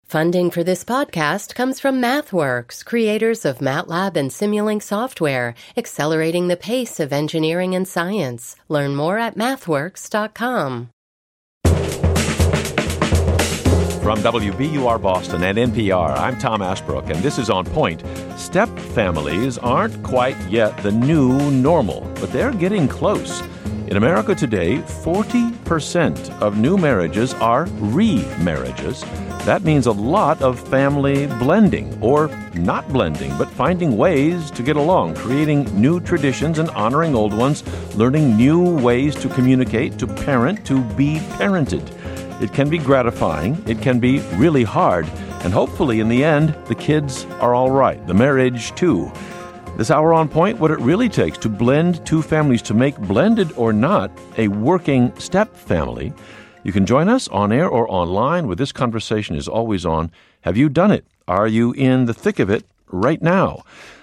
Funding for this podcast comes from MathWorks, creators of MATLAB and Simulink software, accelerating the pace of engineering and science. Learn more at mathworks.com. From WBUR Boston and NPR, I'm Tom Ashbrook, and this is On Point. Step families aren't quite yet the new normal, but they're getting close. In America today, 40% of new marriages are remarriages. That means a lot of family blending, or not blending, but finding ways to get along, creating new traditions and honoring old ones, learning new ways to communicate, to parent, to be parented. It can be gratifying, it can be really hard, and hopefully in the end, the kids are all right, the marriage too. This hour On Point, what it really takes to blend two families, to make blended or not a working step family. You can join us on air or online where this conversation is always on. Have you done it? Are you in the thick of it right now?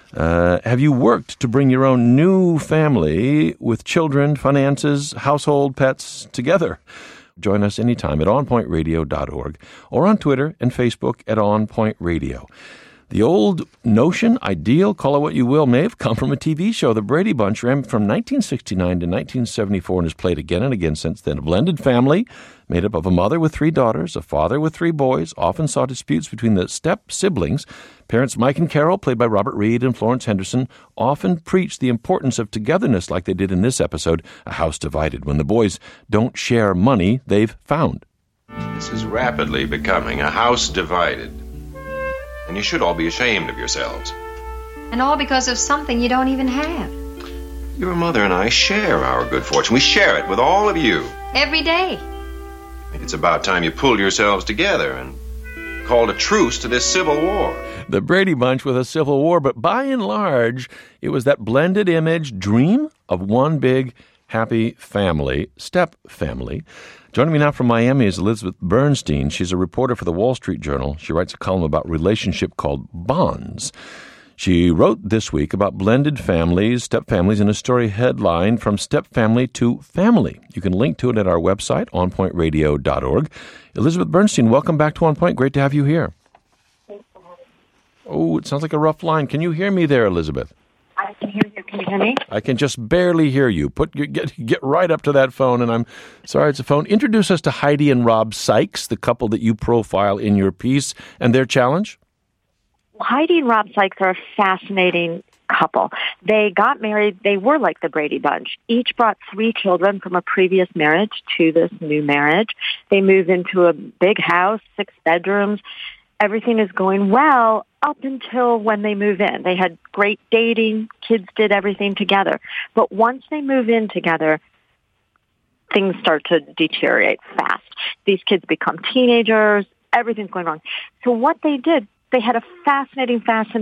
Have you worked to bring your own new family with children, finances, household, pets together? Join us anytime at onpointradio.org or on Twitter and Facebook at onpointradio. The old notion, ideal, call it what you will, may have come from a TV show. The Brady Bunch ran from 1969 to 1974 and has played again and again since then. A blended family made up of a mother with 3 daughters, a father with 3 boys, often saw disputes between the step-siblings. Parents Mike and Carol, played by Robert Reed and Florence Henderson, often preached the importance of togetherness like they did in this episode, A House Divided, when the boys don't share money they've found. This is rapidly becoming a house divided. And you should all be ashamed of yourselves. And all because of something you don't even have. Your mother and I share our good fortune. We share it with all of you. Every day. I think it's about time you pulled yourselves together and called a truce to this civil war. The Brady Bunch with a civil war, but by and large, it was that blended image dream of one big happy family, step family. Joining me now from Miami is Elizabeth Bernstein. She's a reporter for the Wall Street Journal. She writes a column about relationship called Bonds. She wrote this week about blended families, step families, in a story headline From Step Family to Family. You can link to it at our website, onpointradio.org. Elizabeth Bernstein, welcome back to On Point. Great to have you here. Thanks for having me. Oh, it sounds like a rough line. Can you hear me there, Elizabeth? I can hear you. Can you hear me? I can just barely hear you. Get right up to that phone, and I'm sorry it's a phone. Introduce us to Heidi and Rob Sykes, the couple that you profile in your piece, and their challenge. Well, Heidi and Rob Sykes are a fascinating couple. They got married. They were like the Brady Bunch. Each brought 3 children from a previous marriage to this new marriage. They moved into a big house, 6 bedrooms. Everything is going well up until when they move in. They had great dating. Kids did everything together. But once they move in together, things start to deteriorate fast. These kids become teenagers. Everything's going wrong. So what they did, they had a fascinating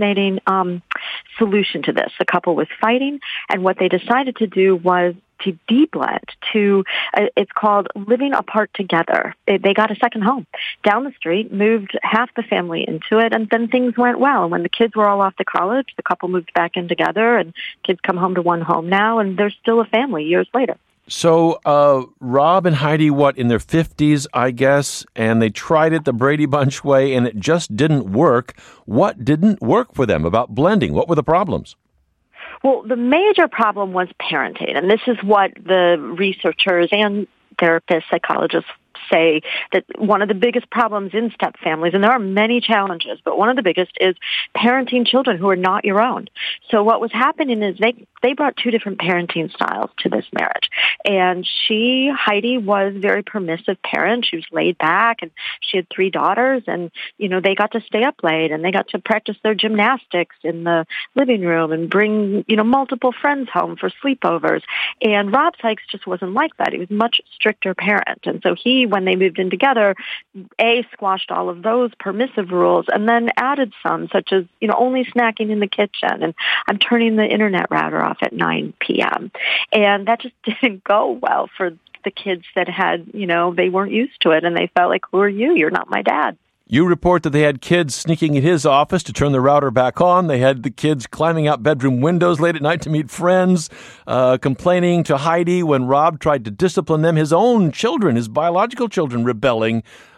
solution to this. The couple was fighting, and what they decided to do was to de-blend, it's called living apart together. They got a second home down the street, moved half the family into it, and then things went well. And when the kids were all off to college, the couple moved back in together, and kids come home to one home now, and they're still a family years later. So Rob and Heidi, in their 50s, I guess, and they tried it the Brady Bunch way, and it just didn't work. What didn't work for them about blending? What were the problems? Well, the major problem was parenting, and this is what the researchers and therapists, psychologists say, that one of the biggest problems in step families, and there are many challenges, but one of the biggest is parenting children who are not your own. So what was happening is they brought 2 different parenting styles to this marriage. And Heidi, was a very permissive parent. She was laid back, and she had 3 daughters, and, they got to stay up late, and they got to practice their gymnastics in the living room and bring, multiple friends home for sleepovers. And Rob Sykes just wasn't like that. He was a much stricter parent. And so when they moved in together, squashed all of those permissive rules and then added some, such as, only snacking in the kitchen, and I'm turning the internet router off at 9 p.m. And that just didn't go well for the kids that had, they weren't used to it, and they felt like, who are you? You're not my dad. You report that they had kids sneaking in his office to turn the router back on. They had the kids climbing out bedroom windows late at night to meet friends, complaining to Heidi when Rob tried to discipline them, his own children, his biological children, rebelling.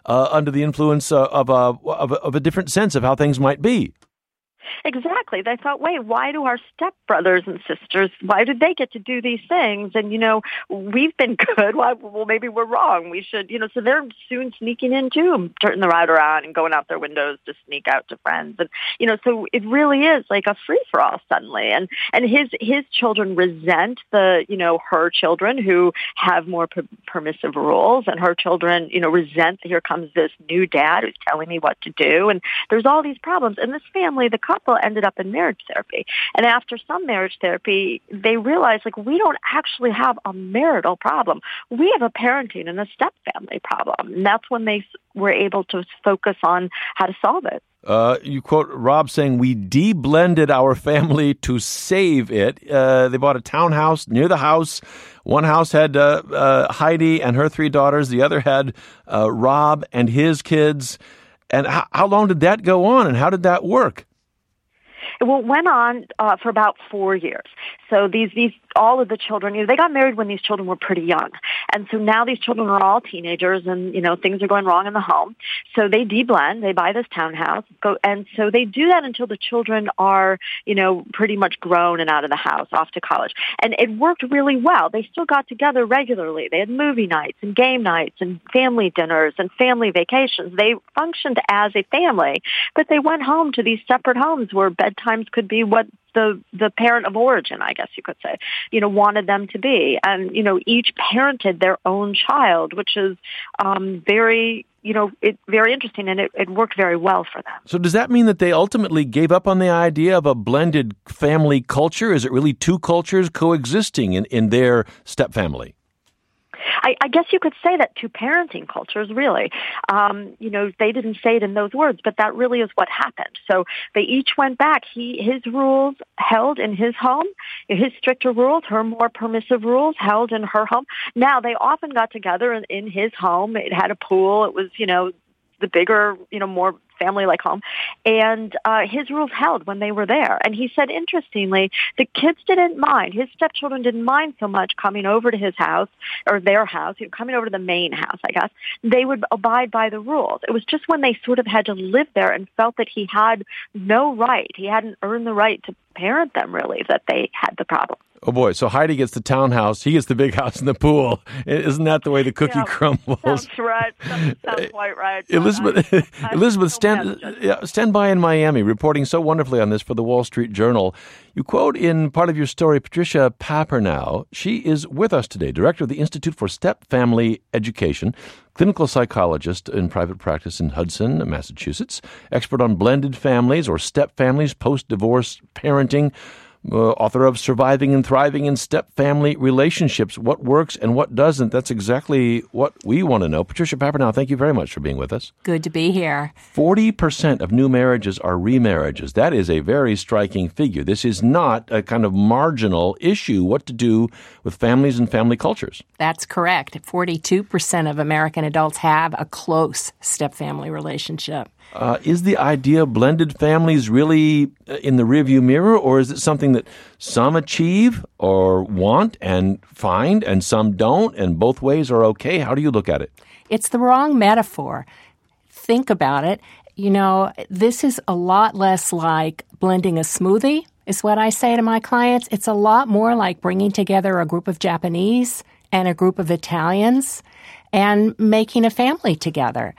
under the influence of a different sense of how things might be. Exactly. They thought, wait, why do our stepbrothers and sisters, why did they get to do these things? And, we've been good. Well, maybe we're wrong. We should, so they're soon sneaking in too, turning the router on and going out their windows to sneak out to friends. And, so it really is like a free-for-all suddenly. And his children resent her children who have more permissive rules, and her children, resent that here comes this new dad who's telling me what to do. And there's all these problems. And this family, the couple, ended up in marriage therapy. And after some marriage therapy, they realized, we don't actually have a marital problem. We have a parenting and a step-family problem. And that's when they were able to focus on how to solve it. You quote Rob saying, we de-blended our family to save it. They bought a townhouse near the house. One house had Heidi and her 3 daughters. The other had Rob and his kids. And how long did that go on, and how did that work? Well, it went on for about 4 years. So all of the children, they got married when these children were pretty young. And so now these children are all teenagers, and, things are going wrong in the home. So they de-blend, they buy this townhouse, and so they do that until the children are, pretty much grown and out of the house, off to college. And it worked really well. They still got together regularly. They had movie nights and game nights and family dinners and family vacations. They functioned as a family, but they went home to these separate homes where bedtimes could be what the parent of origin, I guess you could say, wanted them to be. And, each parented their own child, which is very interesting, and it worked very well for them. So does that mean that they ultimately gave up on the idea of a blended family culture? Is it really 2 cultures coexisting in their stepfamily? I guess you could say that 2 parenting cultures, really. They didn't say it in those words, but that really is what happened. So they each went back. His rules held in his home, his stricter rules, her more permissive rules held in her home. Now, they often got together in his home. It had a pool. It was, the bigger, more family-like home. And his rules held when they were there. And he said, interestingly, the kids didn't mind. His stepchildren didn't mind so much coming over to his house, or their house, coming over to the main house, I guess. They would abide by the rules. It was just when they sort of had to live there and felt that he had no right, he hadn't earned the right to parent them, really, that they had the problem. Oh, boy. So Heidi gets the townhouse. He gets the big house in the pool. Isn't that the way the cookie crumbles? Sounds right. Sounds quite right. Elizabeth, stand by in Miami, reporting so wonderfully on this for the Wall Street Journal. You quote in part of your story Patricia Papernow. She is with us today, director of the Institute for Step-Family Education, clinical psychologist in private practice in Hudson, Massachusetts, expert on blended families or step-families, post-divorce parenting, author of Surviving and Thriving in Step-Family Relationships, What Works and What Doesn't. That's exactly what we want to know. Patricia Papernow, thank you very much for being with us. Good to be here. 40% of new marriages are remarriages. That is a very striking figure. This is not a kind of marginal issue, what to do with families and family cultures. That's correct. 42% of American adults have a close step-family relationship. Is the idea of blended families really in the rearview mirror, or is it something that some achieve or want and find and some don't, and both ways are okay? How do you look at it? It's the wrong metaphor. Think about it. This is a lot less like blending a smoothie, is what I say to my clients. It's a lot more like bringing together a group of Japanese and a group of Italians and making a family together.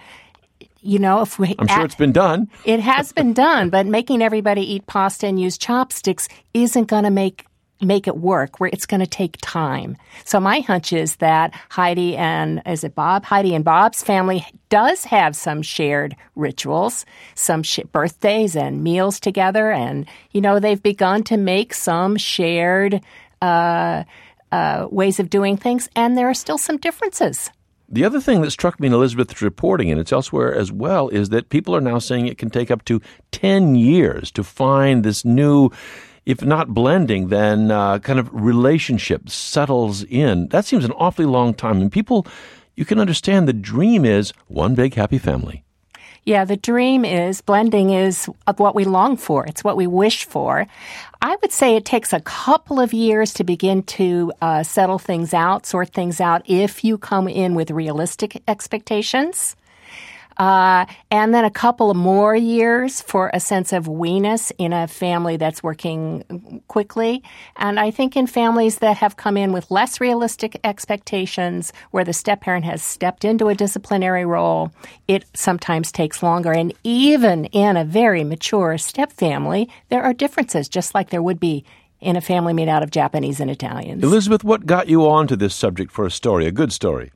I'm sure it's been done. It has been done, but making everybody eat pasta and use chopsticks isn't going to make it work, where it's going to take time. So my hunch is that Heidi and Bob's family does have some shared rituals, some birthdays and meals together. And, they've begun to make some shared ways of doing things. And there are still some differences. The other thing that struck me in Elizabeth's reporting, and it's elsewhere as well, is that people are now saying it can take up to 10 years to find this new, if not blending, then kind of relationship settles in. That seems an awfully long time. And people, you can understand the dream is one big happy family. Yeah, the dream is, blending is what we long for. It's what we wish for. I would say it takes a couple of years to begin to settle things out, sort things out, if you come in with realistic expectations. And then a couple of more years for a sense of we-ness in a family that's working quickly. And I think in families that have come in with less realistic expectations, where the step-parent has stepped into a disciplinary role, it sometimes takes longer. And even in a very mature step-family, there are differences, just like there would be in a family made out of Japanese and Italians. Elizabeth, what got you onto this subject for a story, a good story?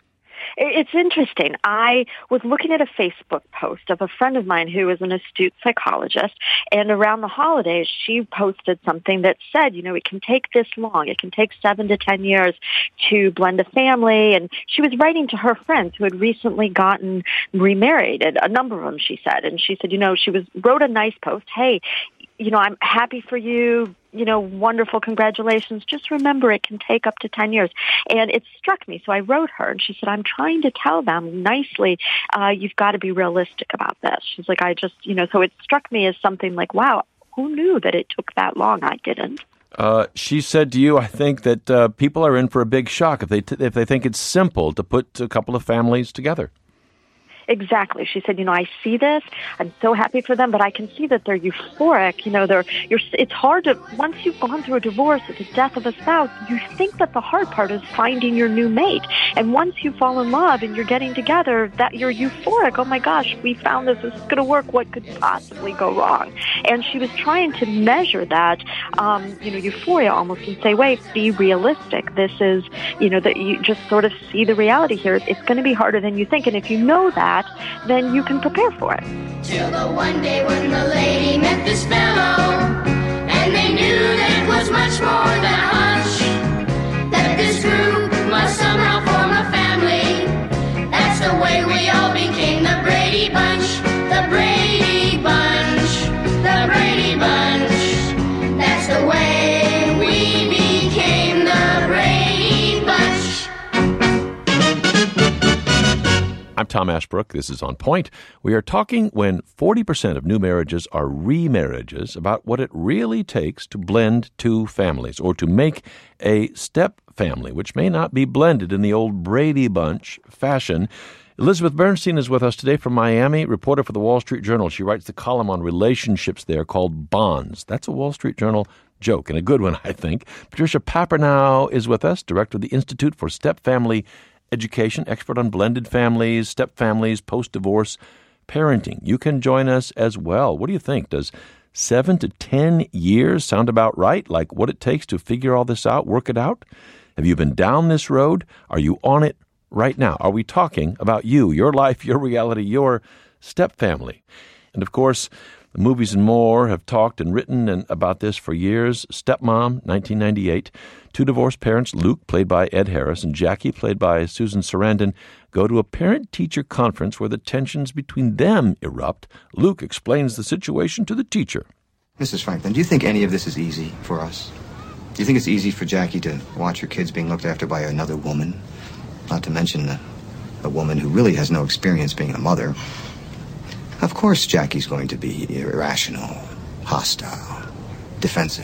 It's interesting. I was looking at a Facebook post of a friend of mine who is an astute psychologist, and around the holidays, she posted something that said, it can take this long. It can take 7 to 10 years to blend a family, and she was writing to her friends who had recently gotten remarried, and a number of them, she said. And she said, she wrote a nice post, hey, I'm happy for you, wonderful, congratulations. Just remember it can take up to 10 years. And it struck me. So I wrote her and she said, I'm trying to tell them nicely, you've got to be realistic about this. She's like, so it struck me as something like, wow, who knew that it took that long? I didn't. She said to you, I think that people are in for a big shock if they think it's simple to put a couple of families together. Exactly. She said, I see this. I'm so happy for them, but I can see that they're euphoric. It's hard to, once you've gone through a divorce or the death of a spouse, you think that the hard part is finding your new mate. And once you fall in love and you're getting together, that you're euphoric. Oh my gosh, we found this. This is going to work. What could possibly go wrong? And she was trying to measure that, euphoria almost and say, wait, be realistic. This is, that you just sort of see the reality here. It's going to be harder than you think. And if you know that, then you can prepare for it. Till the one day when the lady met this fellow, and they knew that it was much more than a hunch, that this group must somehow form a family. That's the way we all became the Brady Bunch, the Brady Bunch, the Brady Bunch. That's the way we became the Brady Bunch. I'm Tom Ashbrook. This is On Point. We are talking when 40% of new marriages are remarriages about what it really takes to blend two families or to make a step family, which may not be blended in the old Brady Bunch fashion. Elizabeth Bernstein is with us today from Miami, reporter for the Wall Street Journal. She writes the column on relationships there called Bonds. That's a Wall Street Journal joke, and a good one, I think. Patricia Papernow is with us, director of the Institute for Step Family Education, expert on blended families, step families, post-divorce parenting. You can join us as well. What do you think? Does 7 to 10 years sound about right? Like what it takes to figure all this out, work it out? Have you been down this road? Are you on it right now? Are we talking about you, your life, your reality, your step family? And of course, the movies and more have talked and written about this for years. Stepmom, 1998. Two divorced parents, Luke, played by Ed Harris, and Jackie, played by Susan Sarandon, go to a parent-teacher conference where the tensions between them erupt. Luke explains the situation to the teacher. Mrs. Franklin, do you think any of this is easy for us? Do you think it's easy for Jackie to watch her kids being looked after by another woman? Not to mention a woman who really has no experience being a mother. Of course Jackie's going to be irrational, hostile, defensive.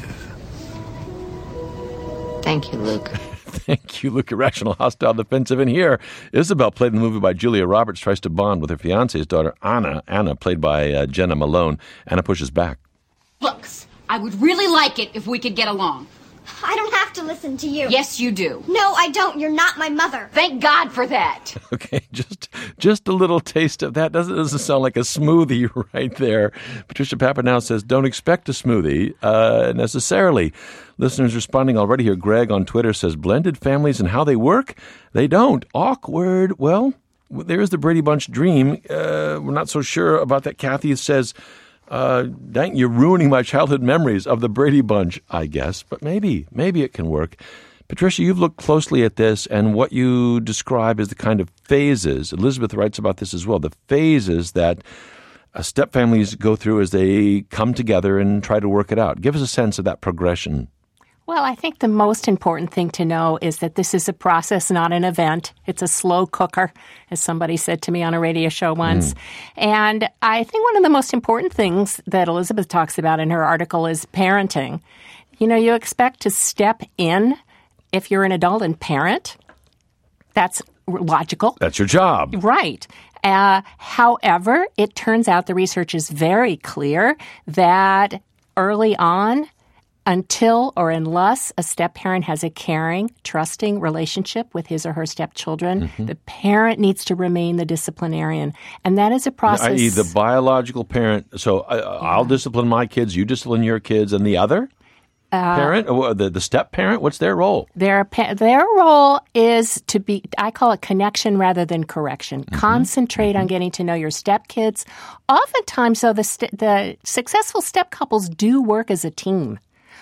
Thank you, Luke. Thank you, Luke. Irrational, hostile, defensive. And here, Isabel, played in the movie by Julia Roberts, tries to bond with her fiance's daughter, Anna. Anna, played by Jenna Malone. Anna pushes back. Looks, I would really like it if we could get along. I don't have to listen to you. Yes, you do. No, I don't. You're not my mother. Thank God for that. Okay, just a little taste of that. Doesn't sound like a smoothie right there. Patricia Papernow says, don't expect a smoothie necessarily. Listeners responding already here. Greg on Twitter says, blended families and how they work? They don't. Awkward. Well, there's the Brady Bunch dream. We're not so sure about that. Kathy says, dang, you're ruining my childhood memories of the Brady Bunch, I guess. But maybe it can work. Patricia, you've looked closely at this, and what you describe is the kind of phases. Elizabeth writes about this as well, the phases that step families go through as they come together and try to work it out. Give us a sense of that progression. Well, I think the most important thing to know is that this is a process, not an event. It's a slow cooker, as somebody said to me on a radio show once. And I think one of the most important things that Elizabeth talks about in her article is parenting. You expect to step in if you're an adult and parent. That's logical. That's your job. Right. However, it turns out the research is very clear that early on, until or unless a step-parent has a caring, trusting relationship with his or her stepchildren, the parent needs to remain the disciplinarian. And that is a process. I.e. the biological parent. So I'll discipline my kids, you discipline your kids, and the other parent, or the step-parent, what's their role? Their role is to be, I call it connection rather than correction. Concentrate on getting to know your stepkids. Oftentimes, though, the successful step couples do work as a team.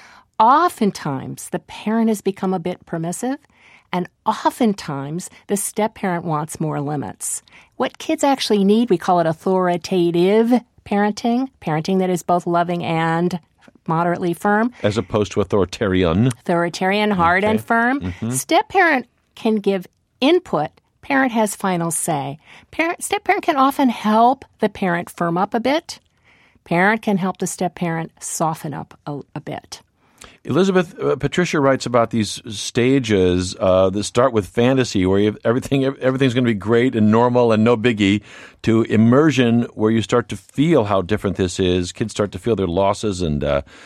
Oftentimes, the parent has become a bit permissive, and oftentimes, the step-parent wants more limits. What kids actually need, we call it authoritative parenting that is both loving and moderately firm. As opposed to authoritarian. Authoritarian, hard and firm. Step-parent can give input. Parent has final say. Step-parent can often help the parent firm up a bit. Parent can help the step-parent soften up a bit. Elizabeth, Patricia writes about these stages that start with fantasy, where everything's going to be great and normal and no biggie, to immersion, where you start to feel how different this is. Kids start to feel their losses and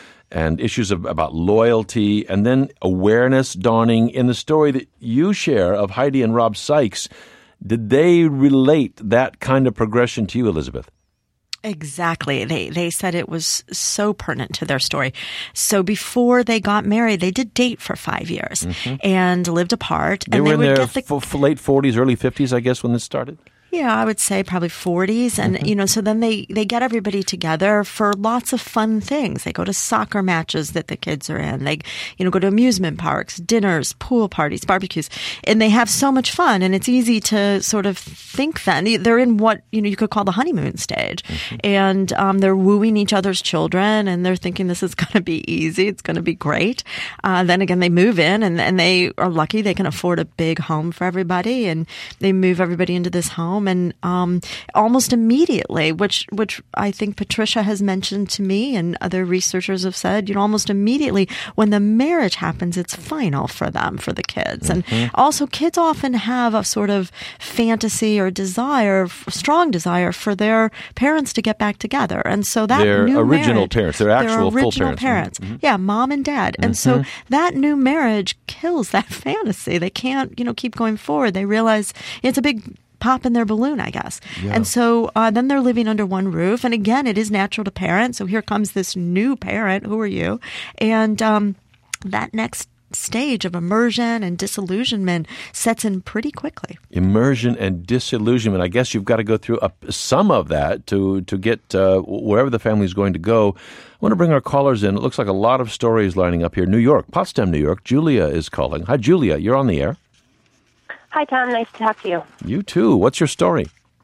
issues about loyalty, and then awareness dawning. In the story that you share of Heidi and Rob Sykes, did they relate that kind of progression to you, Elizabeth? Exactly. They said it was so pertinent to their story. So before they got married, they did date for 5 years and lived apart. They were in their late 40s, early 50s, I guess, when this started? Yeah, I would say probably 40s. And, so then they get everybody together for lots of fun things. They go to soccer matches that the kids are in. They, go to amusement parks, dinners, pool parties, barbecues. And they have so much fun. And it's easy to sort of think then. They're in what, you could call the honeymoon stage. And they're wooing each other's children. And they're thinking this is going to be easy. It's going to be great. Then again, they move in and they are lucky. They can afford a big home for everybody. And they move everybody into this home. And almost immediately, which I think Patricia has mentioned to me and other researchers have said, almost immediately when the marriage happens, it's final for them, for the kids. And also kids often have a sort of fantasy or strong desire for their parents to get back together. And so that their new original marriage, parents, their actual full parents. Yeah, mom and dad. And so that new marriage kills that fantasy. They can't, keep going forward. They realize it's a big pop in their balloon, I guess. Yeah. And so then they're living under one roof. And again, it is natural to parent. So here comes this new parent. Who are you? And that next stage of immersion and disillusionment sets in pretty quickly. Immersion and disillusionment. I guess you've got to go through some of that to get wherever the family is going to go. I want to bring our callers in. It looks like a lot of stories lining up here. New York, Potsdam, New York. Julia is calling. Hi, Julia. You're on the air. Hi, Tom. Nice to talk to you. You too. What's your story?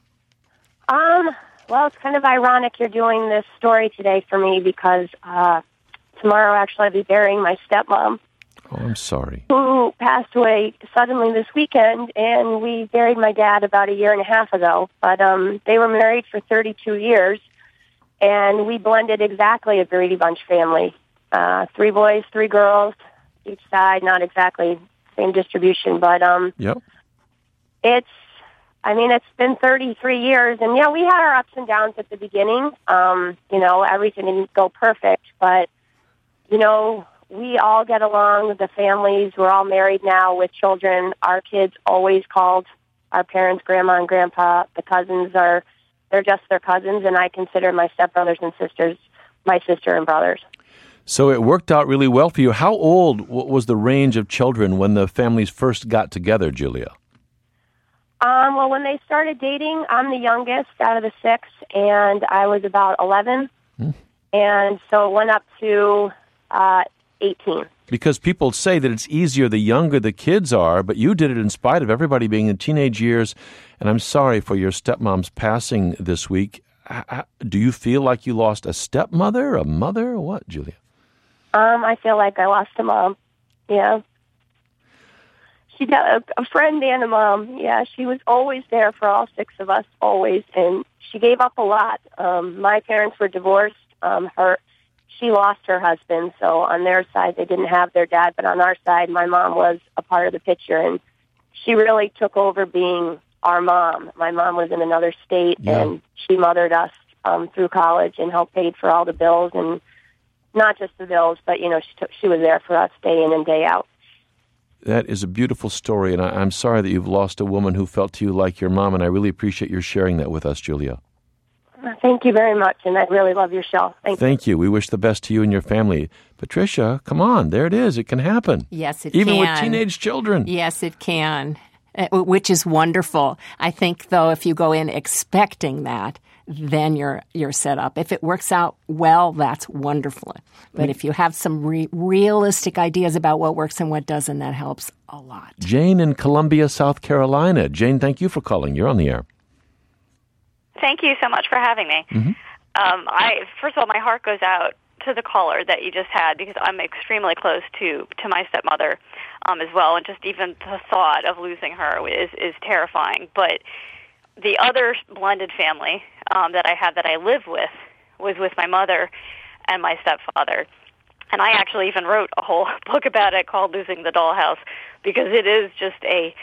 Well, it's kind of ironic you're doing this story today for me because tomorrow, actually, I'll be burying my stepmom. Oh, I'm sorry. Who passed away suddenly this weekend, and we buried my dad about 1.5 years ago. But they were married for 32 years, and we blended exactly a Brady Bunch family. 3 boys, 3 girls, each side, not exactly same distribution, but yep. It's been 33 years, and yeah, we had our ups and downs at the beginning. Everything didn't go perfect, but, we all get along. The families, we're all married now with children. Our kids always called our parents grandma and grandpa. The cousins they're just their cousins, and I consider my stepbrothers and sisters my sister and brothers. So it worked out really well for you. How old was the range of children when the families first got together, Julia? Well, when they started dating, I'm the youngest out of the 6, and I was about 11. And so it went up to 18. Because people say that it's easier the younger the kids are, but you did it in spite of everybody being in teenage years. And I'm sorry for your stepmom's passing this week. Do you feel like you lost a stepmother, a mother, or what, Julia? I feel like I lost a mom. Yeah. She got a friend and a mom. Yeah, she was always there for all 6 of us, always. And she gave up a lot. My parents were divorced. She lost her husband. So on their side, they didn't have their dad. But on our side, my mom was a part of the picture. And she really took over being our mom. My mom was in another state, and she mothered us through college and helped pay for all the bills, and not just the bills, but, she was there for us day in and day out. That is a beautiful story, and I'm sorry that you've lost a woman who felt to you like your mom, and I really appreciate your sharing that with us, Julia. Thank you very much, and I really love your show. Thank you. We wish the best to you and your family. Patricia, come on. There it is. It can happen. Yes, it Even can. with teenage children. Yes, it can, which is wonderful. I think, though, if you go in expecting that, then you're set up. If it works out well, that's wonderful. But if you have some realistic ideas about what works and what doesn't, that helps a lot. Jane in Columbia, South Carolina. Jane, thank you for calling. You're on the air. Thank you so much for having me. Mm-hmm. First of all, my heart goes out to the caller that you just had, because I'm extremely close to my stepmother as well, and just even the thought of losing her is terrifying. But the other blended family that I have that I live with was with my mother and my stepfather. And I actually even wrote a whole book about it called Losing the Dollhouse, because it is just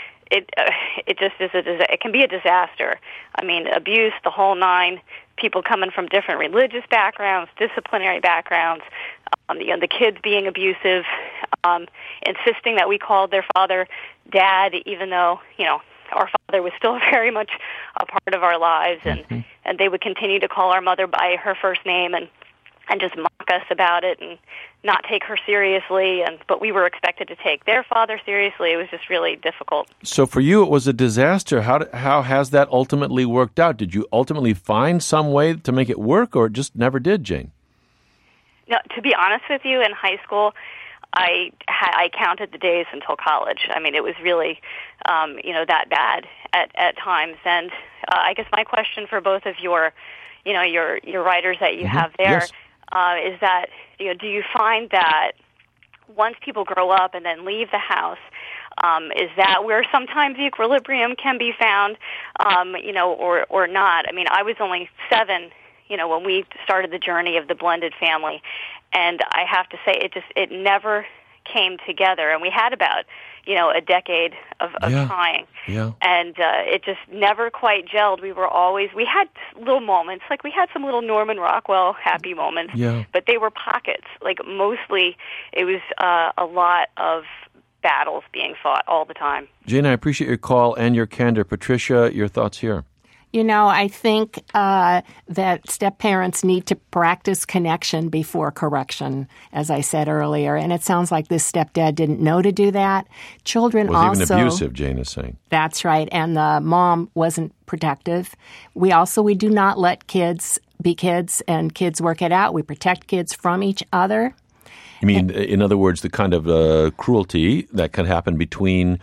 it can be a disaster. I mean, abuse, the whole nine, people coming from different religious backgrounds, disciplinary backgrounds, the kids being abusive, insisting that we called their father Dad, even though, our father was still very much a part of our lives, and they would continue to call our mother by her first name and just mock us about it and not take her seriously, but we were expected to take their father seriously. It was just really difficult. So for you, it was a disaster. How has that ultimately worked out? Did you ultimately find some way to make it work, or it just never did, Jane? No, to be honest with you, in high school, I counted the days until college. I mean, it was really, that bad at times. And I guess my question for both of your writers that you have there is that, do you find that once people grow up and then leave the house, is that where sometimes the equilibrium can be found, or not? I mean, I was only 7, when we started the journey of the blended family, and I have to say it never came together, and we had about a decade of trying, and it just never quite gelled. We had little moments, like we had some little Norman Rockwell happy moments, but they were pockets. Like mostly it was a lot of battles being fought all the time. Jane, I appreciate your call and your candor. Patricia, your thoughts here? I think that step-parents need to practice connection before correction, as I said earlier. And it sounds like this stepdad didn't know to do that. Children was also... even abusive, Jane is saying. That's right. And the mom wasn't protective. We do not let kids be kids and kids work it out. We protect kids from each other. You mean, in other words, the kind of cruelty that can happen between...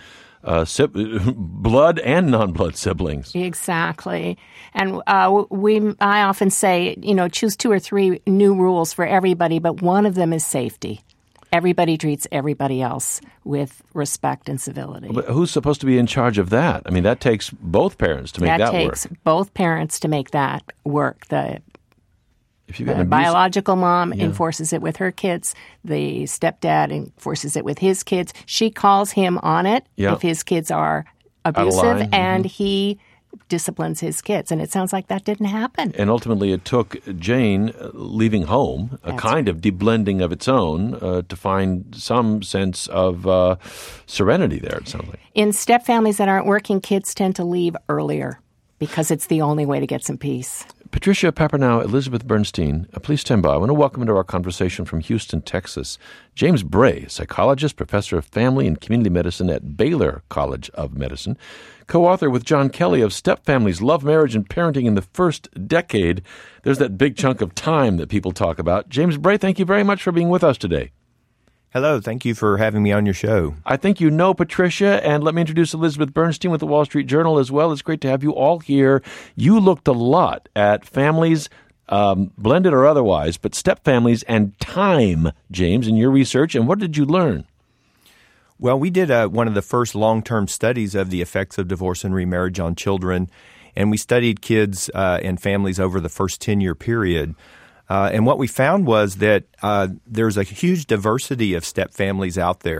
blood and non-blood siblings. Exactly. And I often say, choose 2 or 3 new rules for everybody, but one of them is safety. Everybody treats everybody else with respect and civility. But who's supposed to be in charge of that? I mean, that takes both parents to make that work. That takes both parents to make that work. If you've got the biological mom enforces it with her kids. The stepdad enforces it with his kids. She calls him on it if his kids are abusive, and he disciplines his kids. And it sounds like that didn't happen. And ultimately it took Jane leaving home, a kind of deblending of its own, to find some sense of serenity there, it sounds like. In step families that aren't working, kids tend to leave earlier because it's the only way to get some peace. Patricia Papernow, Elizabeth Bernstein, please stand by. I want to welcome into our conversation from Houston, Texas, James Bray, psychologist, professor of family and community medicine at Baylor College of Medicine, co-author with John Kelly of Step Families, Love, Marriage, and Parenting in the First Decade. There's that big chunk of time that people talk about. James Bray, thank you very much for being with us today. Hello, thank you for having me on your show. I think you know Patricia, and let me introduce Elizabeth Bernstein with the Wall Street Journal as well. It's great to have you all here. You looked a lot at families, blended or otherwise, but step families and time, James, in your research, and what did you learn? Well, we did one of the first long-term studies of the effects of divorce and remarriage on children, and we studied kids and families over the first 10-year period. And what we found was that there's a huge diversity of step families out there.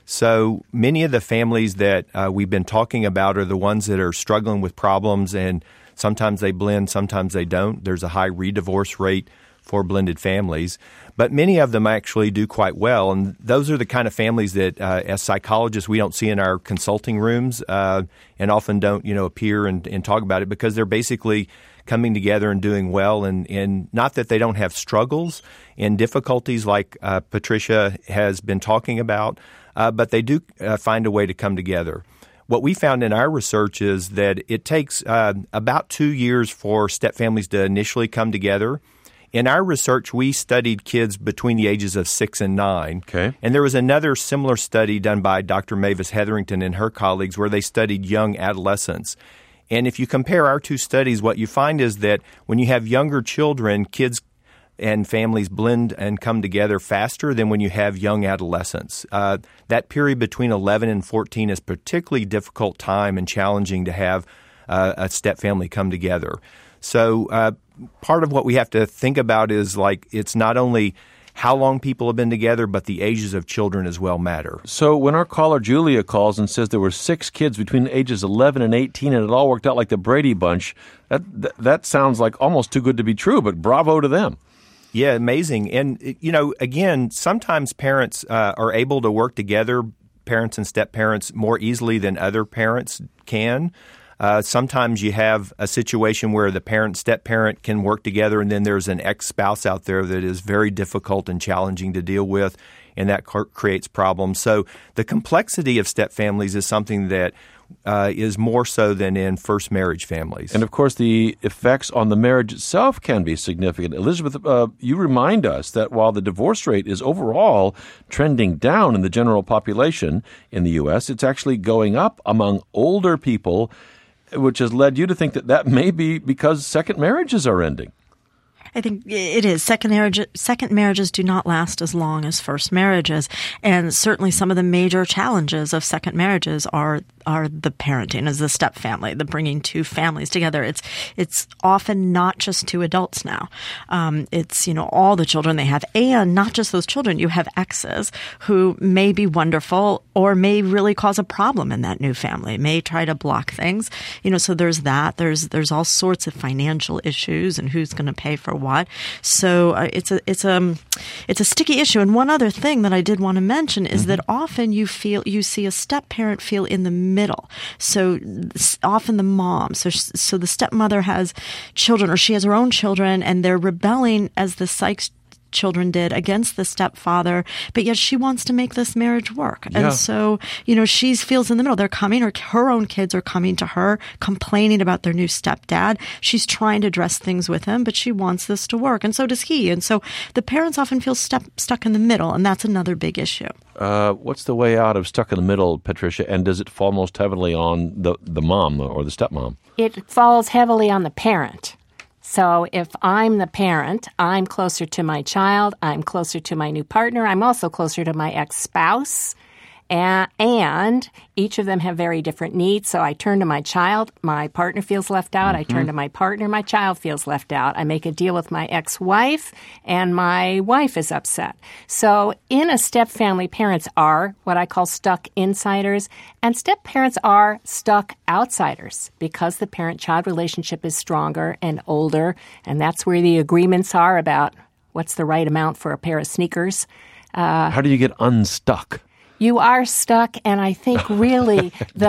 So many of the families that we've been talking about are the ones that are struggling with problems, and sometimes they blend, sometimes they don't. There's a high redivorce rate for blended families, but many of them actually do quite well. And those are the kind of families that, as psychologists, we don't see in our consulting rooms and often don't, appear and talk about it because they're basically coming together and doing well. And not that they don't have struggles and difficulties like Patricia has been talking about, but they do find a way to come together. What we found in our research is that it takes about 2 years for step families to initially come together. In our research, we studied kids between the ages of 6 and 9. Okay. And there was another similar study done by Dr. Mavis Hetherington and her colleagues where they studied young adolescents. And if you compare our two studies, what you find is that when you have younger children, kids and families blend and come together faster than when you have young adolescents. That period between 11 and 14 is a particularly difficult time and challenging to have a step family come together. So part of what we have to think about is it's not only how long people have been together, but the ages of children as well matter. So when our caller Julia calls and says there were 6 kids between the ages 11 and 18 and it all worked out like the Brady Bunch, that sounds like almost too good to be true, but bravo to them. Yeah, amazing. And, again, sometimes parents are able to work together, parents and step-parents, more easily than other parents can. Sometimes you have a situation where the parent, step-parent can work together, and then there's an ex-spouse out there that is very difficult and challenging to deal with, and that creates problems. So the complexity of step families is something that is more so than in first marriage families. And, of course, the effects on the marriage itself can be significant. Elizabeth, you remind us that while the divorce rate is overall trending down in the general population in the U.S., it's actually going up among older people, which has led you to think that may be because second marriages are ending. I think it is. Second marriages do not last as long as first marriages. And certainly some of the major challenges of second marriages are the parenting as the step family, the bringing two families together. It's often not just two adults now. It's, all the children they have, and not just those children. You have exes who may be wonderful or may really cause a problem in that new family, may try to block things. So there's that. There's all sorts of financial issues and who's going to pay for what. So it's a sticky issue. And one other thing that I did want to mention is that often you see a step parent feel in the middle. So often the mom, so the stepmother has children, or she has her own children, and they're rebelling as the Sykes children did against the stepfather, but yet she wants to make this marriage work. Yeah. And so, she feels in the middle. They're coming, or her own kids are coming to her, complaining about their new stepdad. She's trying to address things with him, but she wants this to work. And so does he. And so the parents often feel stuck in the middle, and that's another big issue. What's the way out of stuck in the middle, Patricia? And does it fall most heavily on the mom or the stepmom? It falls heavily on the parent. So if I'm the parent, I'm closer to my child, I'm closer to my new partner, I'm also closer to my ex-spouse, and each of them have very different needs. So I turn to my child, my partner feels left out. I turn to my partner, my child feels left out. I make a deal with my ex-wife, and my wife is upset. So in a step family, parents are what I call stuck insiders, and step parents are stuck outsiders because the parent-child relationship is stronger and older, and that's where the agreements are about what's the right amount for a pair of sneakers. How do you get unstuck? You are stuck, and I think really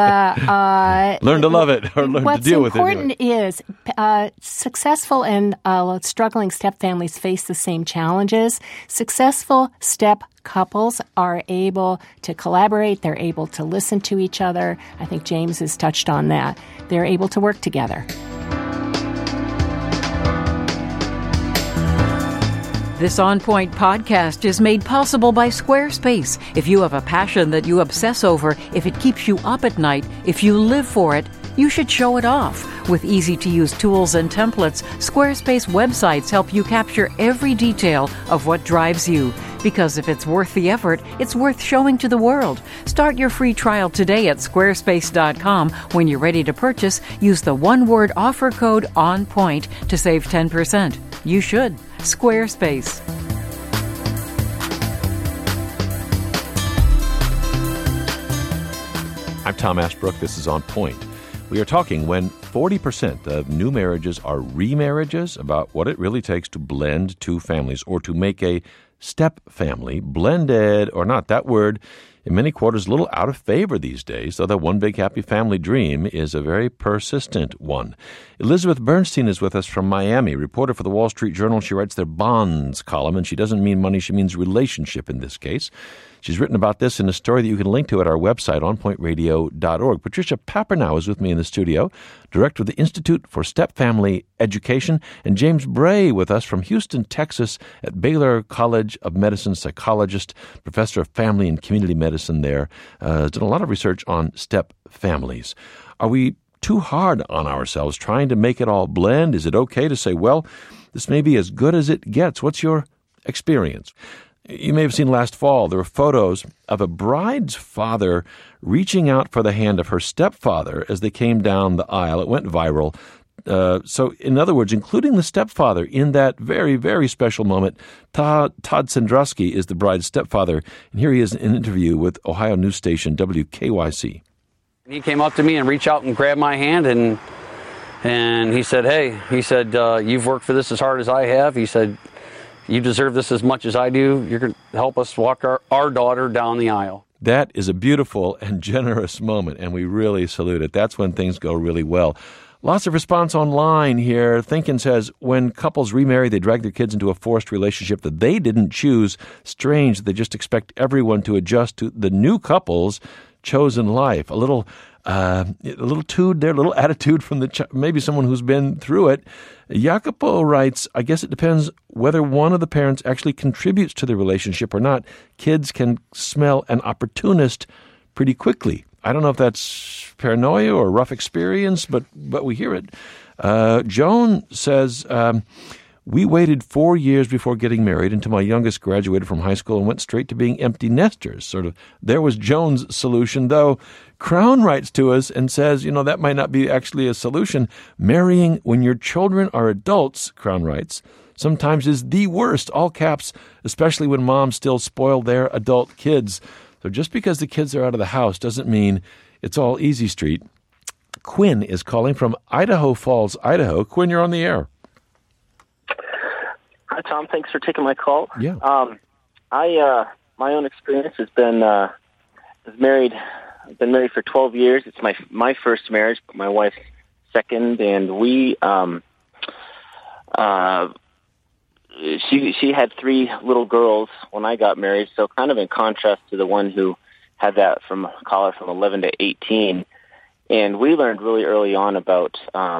learn to love it or learn to deal with it. What's important is successful and struggling step families face the same challenges. Successful step couples are able to collaborate. They're able to listen to each other. I think James has touched on that. They're able to work together. This On Point podcast is made possible by Squarespace. If you have a passion that you obsess over, if it keeps you up at night, if you live for it, you should show it off. With easy-to-use tools and templates, Squarespace websites help you capture every detail of what drives you. Because if it's worth the effort, it's worth showing to the world. Start your free trial today at squarespace.com. When you're ready to purchase, use the one-word offer code ONPOINT to save 10%. You should. Squarespace. I'm Tom Ashbrook. This is On Point. We are talking when 40% of new marriages are remarriages, about what it really takes to blend two families or to make a step family, blended or not. That word, in many quarters, a little out of favor these days, though the one big happy family dream is a very persistent one. Elizabeth Bernstein is with us from Miami, reporter for the Wall Street Journal. She writes their bonds column, and she doesn't mean money, she means relationship in this case. She's written about this in a story that you can link to at our website, onpointradio.org. Patricia Papernow is with me in the studio, director of the Institute for Step Family Education, and James Bray with us from Houston, Texas, at Baylor College of Medicine, psychologist, professor of family and community medicine there. Has done a lot of research on step families. Are we too hard on ourselves trying to make it all blend? Is it okay to say, well, this may be as good as it gets? What's your experience? You may have seen last fall, there were photos of a bride's father reaching out for the hand of her stepfather as they came down the aisle. It went viral. So, in other words, including the stepfather in that very, very special moment. Todd Sandrusky is the bride's stepfather, and here he is in an interview with Ohio news station WKYC. He came up to me and reached out and grabbed my hand, and he said, hey, you've worked for this as hard as I have. He said, you deserve this as much as I do. You're going to help us walk our daughter down the aisle. That is a beautiful and generous moment, and we really salute it. That's when things go really well. Lots of response online here. Thinkin says, when couples remarry, they drag their kids into a forced relationship that they didn't choose. Strange, they just expect everyone to adjust to the new couple's chosen life. A little tude there, a little attitude from maybe someone who's been through it. Jacopo writes, I guess it depends whether one of the parents actually contributes to the relationship or not. Kids can smell an opportunist pretty quickly. I don't know if that's paranoia or rough experience, but we hear it. Joan says, we waited 4 years before getting married until my youngest graduated from high school and went straight to being empty nesters. There was Joan's solution, though. Crown writes to us and says, that might not be actually a solution. Marrying when your children are adults, Crown writes, sometimes is the worst, all caps, especially when moms still spoil their adult kids. So just because the kids are out of the house doesn't mean it's all easy street. Quinn is calling from Idaho Falls, Idaho. Quinn, you're on the air. Hi, Tom. Thanks for taking my call. Yeah. My own experience has been, I've been married for 12 years. It's my first marriage, but my wife's second, and we, she had 3 little girls when I got married, so kind of in contrast to the one who had that from 11 to 18. And we learned really early on about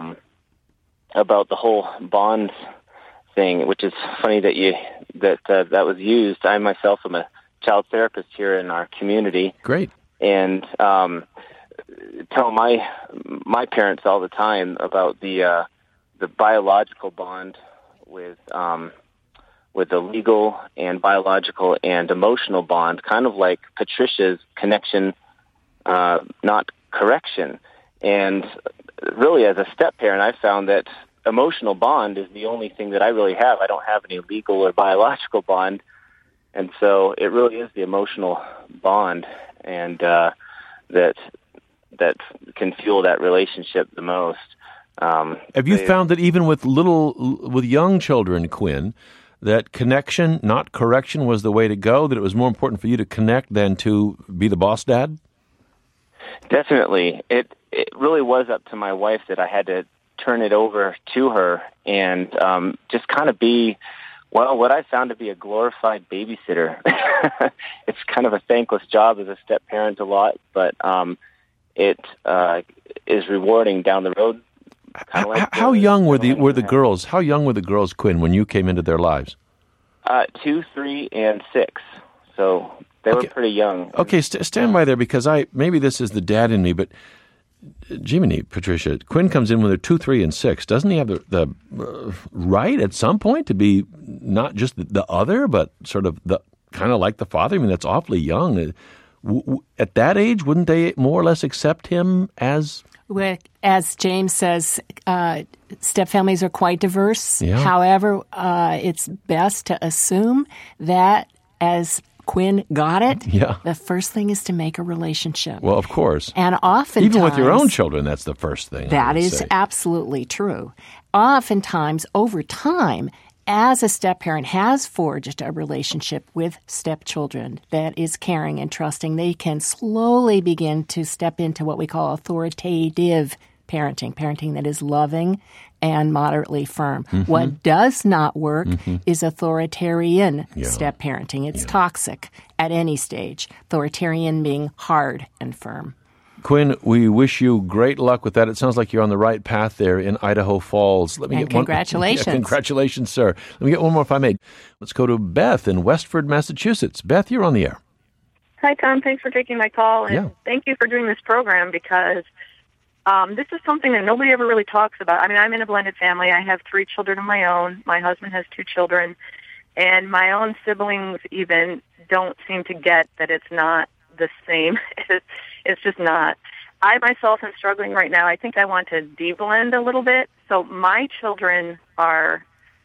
the whole bonds thing, which is funny that was used. I myself am a child therapist here in our community. Great. And tell my parents all the time about the biological bond with the legal and biological and emotional bond, kind of like Patricia's connection, not correction. And really, as a step parent, I found that emotional bond is the only thing that I really have. I don't have any legal or biological bond. And so it really is the emotional bond and that can fuel that relationship the most. Have you found that even with young children, Quinn, that connection, not correction, was the way to go, that it was more important for you to connect than to be the boss dad? Definitely. It really was up to my wife that I had to turn it over to her and just kind of be, well, what I found to be a glorified babysitter. It's kind of a thankless job as a step parent a lot, but it is rewarding down the road. How young were the girls? How young were the girls, Quinn, when you came into their lives? 2, 3, and 6. So they were pretty young. Okay, stand by there because maybe this is the dad in me, but Jiminy, Patricia, Quinn comes in when they're 2, 3, and 6. Doesn't he have the right at some point to be not just the other, but sort of the kind of like the father? I mean, that's awfully young. At that age, wouldn't they more or less accept him as? As James says, step families are quite diverse. Yeah. However, it's best to assume that as Quinn got it. Yeah. The first thing is to make a relationship. Well, of course. And oftentimes, even with your own children, that's the first thing. That is absolutely true. Oftentimes, over time, as a step-parent has forged a relationship with stepchildren that is caring and trusting, they can slowly begin to step into what we call authoritative parenting that is loving and moderately firm. Mm-hmm. What does not work is authoritarian step-parenting. It's toxic at any stage, authoritarian being hard and firm. Quinn, we wish you great luck with that. It sounds like you're on the right path there in Idaho Falls. Congratulations. Congratulations, sir. Let me get one more if I may. Let's go to Beth in Westford, Massachusetts. Beth, you're on the air. Hi, Tom. Thanks for taking my call, and thank you for doing this program because this is something that nobody ever really talks about. I mean, I'm in a blended family. I have 3 children of my own. My husband has 2 children, and my own siblings even don't seem to get that it's not the same. It's just not. I myself am struggling right now. I think I want to de-blend a little bit. So my children are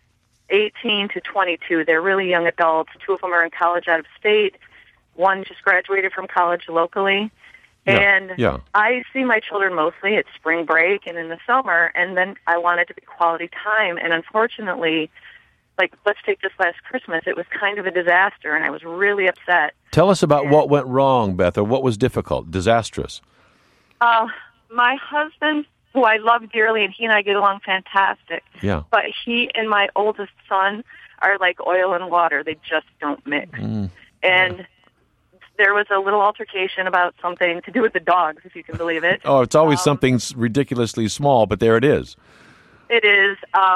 18 to 22. They're really young adults. 2 of them are in college out of state. 1 just graduated from college locally. And I see my children mostly at spring break and in the summer, and then I want it to be quality time. And unfortunately, like, let's take this last Christmas. It was kind of a disaster, and I was really upset. Tell us about what went wrong, Beth, or what was difficult, disastrous. My husband, who I love dearly, and he and I get along fantastic. Yeah. But he and my oldest son are like oil and water. They just don't mix. And there was a little altercation about something to do with the dogs, if you can believe it. Oh, it's always something ridiculously small, but there it is. It is.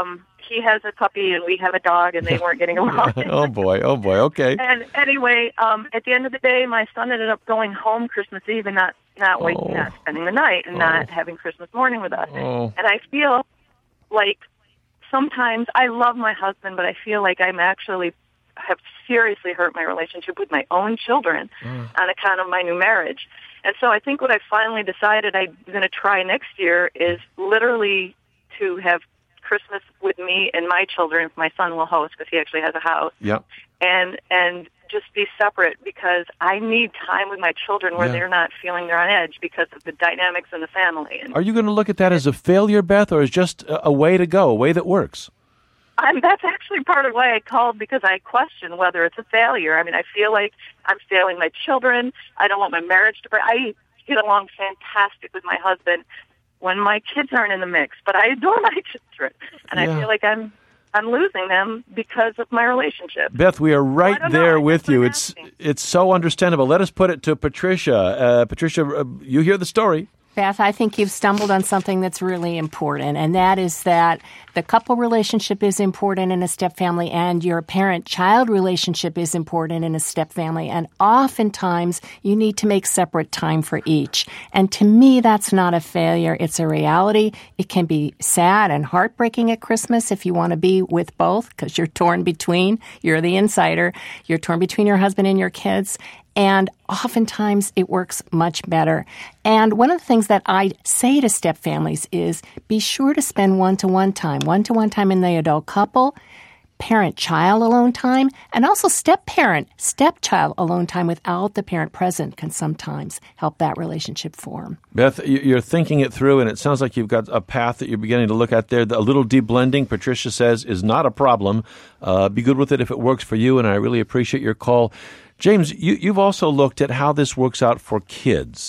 He has a puppy and we have a dog, and they weren't getting along. Oh boy, okay. And anyway, at the end of the day, my son ended up going home Christmas Eve and not spending the night and not having Christmas morning with us. And I feel like sometimes I love my husband, but I feel like I'm actually have seriously hurt my relationship with my own children on account of my new marriage. And so I think what I finally decided I'm going to try next year is literally to have Christmas with me and my children. My son will host because he actually has a house. Yep. And just be separate because I need time with my children where they're not feeling they're on edge because of the dynamics in the family. And are you going to look at that as a failure, Beth, or as just a way to go, a way that works? That's actually part of why I called, because I question whether it's a failure. I mean, I feel like I'm failing my children. I don't want my marriage to break. I get along fantastic with my husband when my kids aren't in the mix, but I adore my children, and I feel like I'm losing them because of my relationship. Beth, we are right there with you. It's so understandable. Let us put it to Patricia. Patricia, you hear the story. Beth, I think you've stumbled on something that's really important, and that is that the couple relationship is important in a step family, and your parent-child relationship is important in a step family, and oftentimes you need to make separate time for each. And to me, that's not a failure. It's a reality. It can be sad and heartbreaking at Christmas if you want to be with both because you're torn between. You're the insider. You're torn between your husband and your kids. And oftentimes it works much better. And one of the things that I say to step families is be sure to spend one-to-one time in the adult couple, parent-child alone time, and also step-parent, step-child alone time without the parent present can sometimes help that relationship form. Beth, you're thinking it through, and it sounds like you've got a path that you're beginning to look at there. A little de-blending, Patricia says, is not a problem. Be good with it if it works for you, and I really appreciate your call. James, you've also looked at how this works out for kids.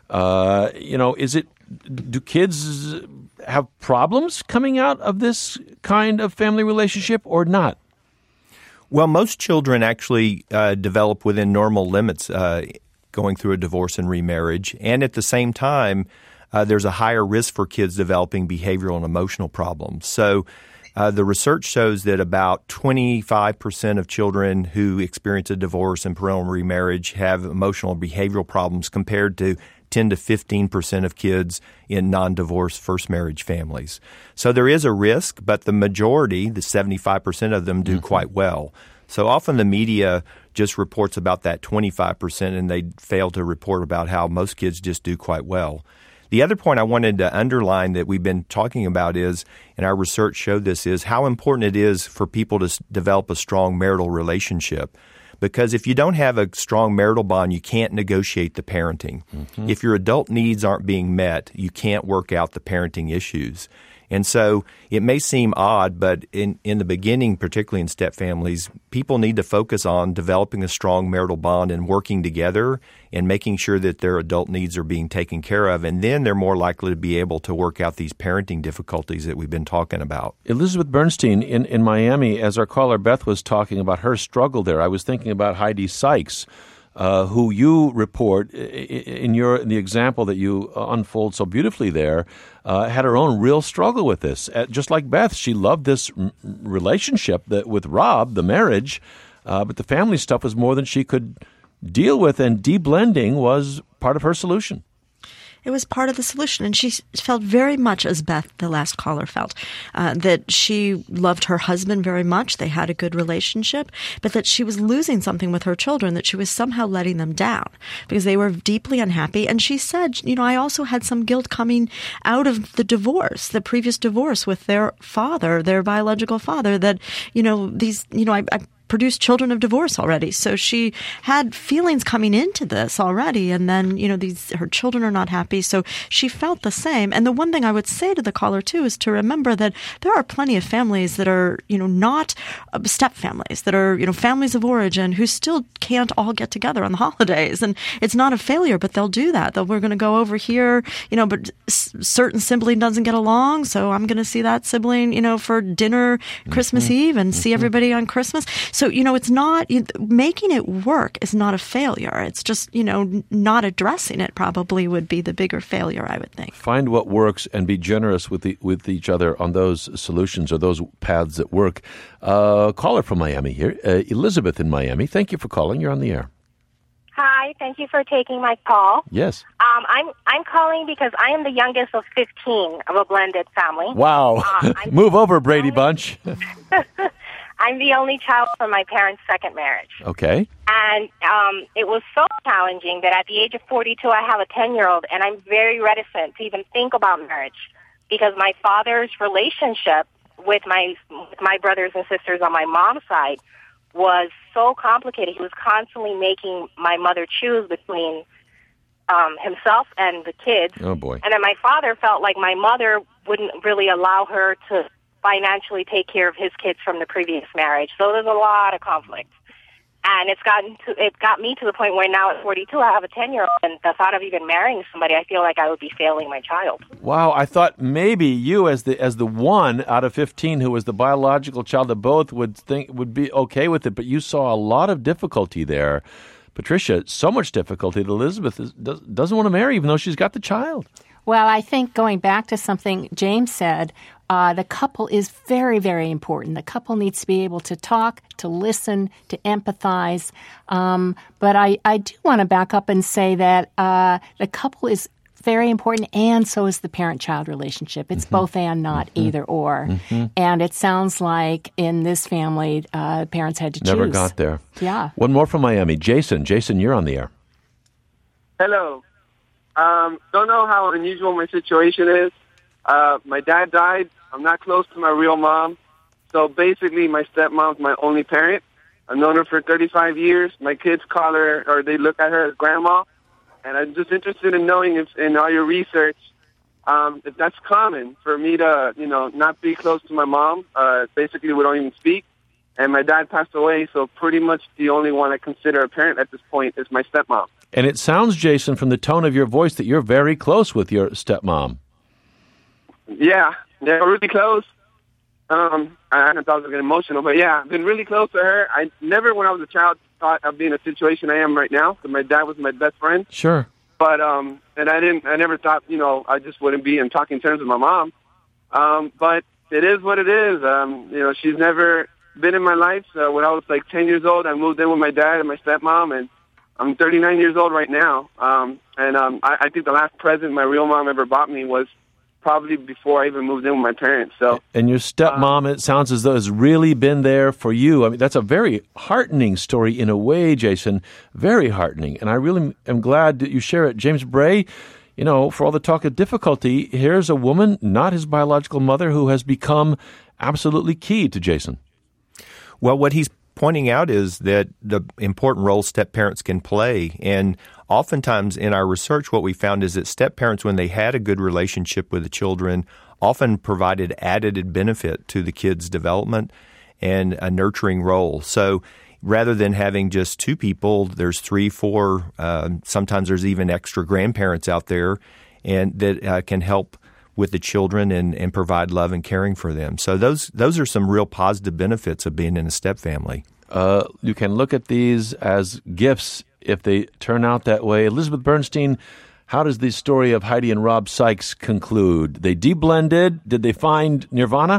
Do kids have problems coming out of this kind of family relationship or not? Well, most children actually develop within normal limits going through a divorce and remarriage. And at the same time, there's a higher risk for kids developing behavioral and emotional problems. So the research shows that about 25% of children who experience a divorce and parental remarriage have emotional and behavioral problems compared to 10 to 15% of kids in non-divorce first marriage families. So there is a risk, but the majority, the 75% of them, do quite well. So often the media just reports about that 25% and they fail to report about how most kids just do quite well. The other point I wanted to underline that we've been talking about is, and our research showed this, is how important it is for people to develop a strong marital relationship. Because if you don't have a strong marital bond, you can't negotiate the parenting. Mm-hmm. If your adult needs aren't being met, you can't work out the parenting issues. And so it may seem odd, but in the beginning, particularly in step families, people need to focus on developing a strong marital bond and working together and making sure that their adult needs are being taken care of. And then they're more likely to be able to work out these parenting difficulties that we've been talking about. Elizabeth Bernstein, in Miami, as our caller Beth was talking about her struggle there, I was thinking about Heidi Sykes, who you report in the example that you unfold so beautifully there, had her own real struggle with this. Just like Beth, she loved this relationship with Rob, the marriage, but the family stuff was more than she could deal with, and deblending was part of her solution. It was part of the solution, and she felt very much as Beth, the last caller, felt, that she loved her husband very much. They had a good relationship, but that she was losing something with her children, that she was somehow letting them down because they were deeply unhappy. And she said, I also had some guilt coming out of the divorce, the previous divorce with their father, their biological father, that, I produced children of divorce already. So she had feelings coming into this already. And then, her children are not happy. So she felt the same. And the one thing I would say to the caller, too, is to remember that there are plenty of families that are, not step families, that are, families of origin who still can't all get together on the holidays. And it's not a failure, but they'll do that. We're going to go over here, but certain sibling doesn't get along. So I'm going to see that sibling, for dinner Christmas Eve and see everybody on Christmas. So, it's not, making it work is not a failure. It's just, not addressing it probably would be the bigger failure, I would think. Find what works and be generous with each other on those solutions or those paths that work. Caller from Miami here, Elizabeth in Miami. Thank you for calling. You're on the air. Hi, thank you for taking my call. Yes. I'm calling because I am the youngest of 15 of a blended family. Wow. Move over, Brady Bunch. I'm the only child from my parents' second marriage. Okay. And it was so challenging that at the age of 42, I have a 10-year-old, and I'm very reticent to even think about marriage because my father's relationship with my brothers and sisters on my mom's side was so complicated. He was constantly making my mother choose between himself and the kids. Oh, boy. And then my father felt like my mother wouldn't really allow her to financially take care of his kids from the previous marriage. So there's a lot of conflict. And it got me to the point where now at 42, I have a 10-year-old, and the thought of even marrying somebody, I feel like I would be failing my child. Wow, I thought maybe you, as the one out of 15 who was the biological child of both, would be okay with it, but you saw a lot of difficulty there. Patricia, so much difficulty that Elizabeth doesn't want to marry, even though she's got the child. Well, I think going back to something James said, the couple is very, very important. The couple needs to be able to talk, to listen, to empathize. But I do want to back up and say that the couple is very important, and so is the parent-child relationship. It's both and, not either or. And it sounds like in this family, parents had to choose. Never got there. Yeah. One more from Miami. Jason, you're on the air. Hello. Don't know how unusual my situation is. My dad died. I'm not close to my real mom. So basically, my stepmom's my only parent. I've known her for 35 years. My kids call her, or they look at her as grandma. And I'm just interested in knowing if, in all your research, if that's common for me to, not be close to my mom. Basically, we don't even speak. And my dad passed away, so pretty much the only one I consider a parent at this point is my stepmom. And it sounds, Jason, from the tone of your voice, that you're very close with your stepmom. Yeah, they're really close. I thought I was getting emotional, but yeah, I've been really close to her. I never, when I was a child, thought I'd be in a situation I am right now, because my dad was my best friend. Sure. But, and I never thought, I just wouldn't be in talking terms with my mom. But it is what it is. She's never been in my life. So when I was like 10 years old, I moved in with my dad and my stepmom, and I'm 39 years old right now. I think the last present my real mom ever bought me was probably before I even moved in with my parents. So, and your stepmom, it sounds as though, has really been there for you. I mean, that's a very heartening story in a way, Jason, very heartening. And I really am glad that you share it. James Bray, for all the talk of difficulty, here's a woman, not his biological mother, who has become absolutely key to Jason. Well, what he's pointing out is that the important role step-parents can play. And oftentimes in our research, what we found is that step-parents, when they had a good relationship with the children, often provided added benefit to the kids' development and a nurturing role. So rather than having just two people, there's 3, 4, sometimes there's even extra grandparents out there and that can help with the children and provide love and caring for them. So those are some real positive benefits of being in a step family. You can look at these as gifts if they turn out that way. Elizabeth Bernstein, how does the story of Heidi and Rob Sykes conclude? They deblended. Did they find nirvana?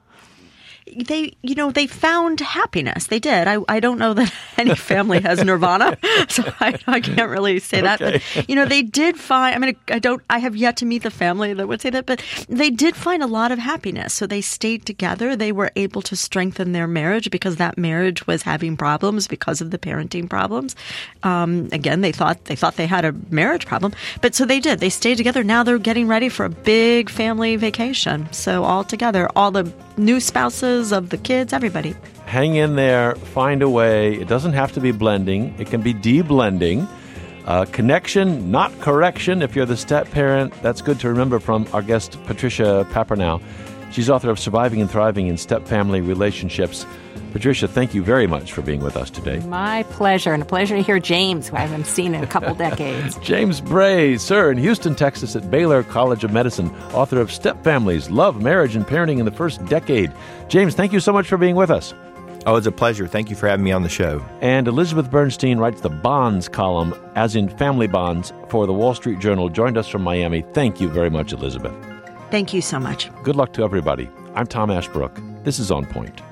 They found happiness. They did. I don't know that any family has nirvana, so I can't really say that. But, they did find, I have yet to meet the family that would say that, but they did find a lot of happiness. So they stayed together. They were able to strengthen their marriage because that marriage was having problems because of the parenting problems. Again, they thought they had a marriage problem, but so they did. They stayed together. Now they're getting ready for a big family vacation. So all together, all the new spouses of the kids, everybody. Hang in there, find a way. It doesn't have to be blending. It can be deblending. Connection, not correction. If you're the step parent, that's good to remember from our guest, Patricia Papernow. She's author of Surviving and Thriving in Step Family Relationships. Patricia, thank you very much for being with us today. My pleasure, and a pleasure to hear James, who I haven't seen in a couple decades. James Bray, sir, in Houston, Texas at Baylor College of Medicine, author of Step Families, Love, Marriage, and Parenting in the First Decade. James, thank you so much for being with us. Oh, it's a pleasure. Thank you for having me on the show. And Elizabeth Bernstein writes the bonds column, as in family bonds, for the Wall Street Journal, joined us from Miami. Thank you very much, Elizabeth. Thank you so much. Good luck to everybody. I'm Tom Ashbrook. This is On Point.